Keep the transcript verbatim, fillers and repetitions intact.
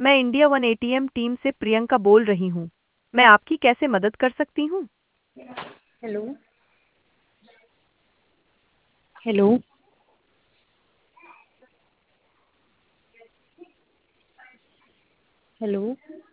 मैं India one ATM team से प्रियंका बोल रही हूँ। मैं आपकी कैसे मदद कर सकती हूँ? हेलो। हेलो। हेलो।